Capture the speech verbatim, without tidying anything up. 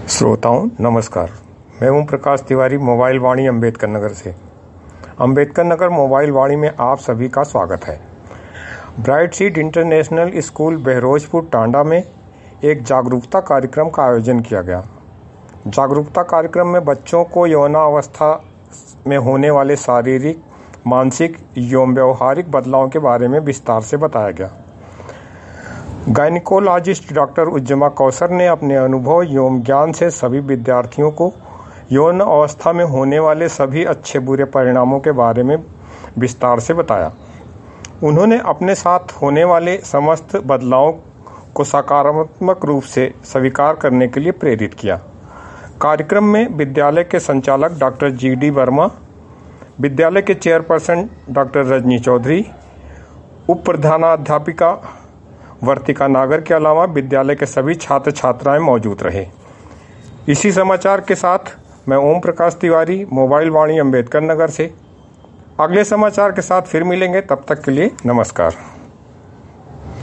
श्रोताओं नमस्कार। मैं ओम प्रकाश तिवारी मोबाइल वाणी अम्बेडकर नगर से। अम्बेडकर नगर मोबाइल वाणी में आप सभी का स्वागत है। Bright Seed International School Bahrojpur Tanda में एक जागरूकता कार्यक्रम का आयोजन किया गया। जागरूकता कार्यक्रम में बच्चों को यौनावस्था में होने वाले शारीरिक, मानसिक एवं व्यवहारिक बदलावों के बारे में विस्तार से बताया गया। गायनिकोलॉजिस्ट डॉक्टर उज्जमा कौसर ने अपने अनुभव एवं ज्ञान से सभी विद्यार्थियों को यौन अवस्था में होने वाले सभी अच्छे बुरे परिणामों के बारे में विस्तार से बताया। उन्होंने अपने साथ होने वाले समस्त बदलावों को सकारात्मक रूप से स्वीकार करने के लिए प्रेरित किया। कार्यक्रम में विद्यालय के संचालक डॉक्टर जी डी वर्मा, विद्यालय के चेयरपर्सन डॉक्टर रजनी चौधरी, उप प्रधानाध्यापिका वर्तिका नागर के अलावा विद्यालय के सभी छात्र छात्राएं मौजूद रहे। इसी समाचार के साथ मैं ओम प्रकाश तिवारी मोबाइल वाणी अम्बेडकर नगर से। अगले समाचार के साथ फिर मिलेंगे, तब तक के लिए नमस्कार।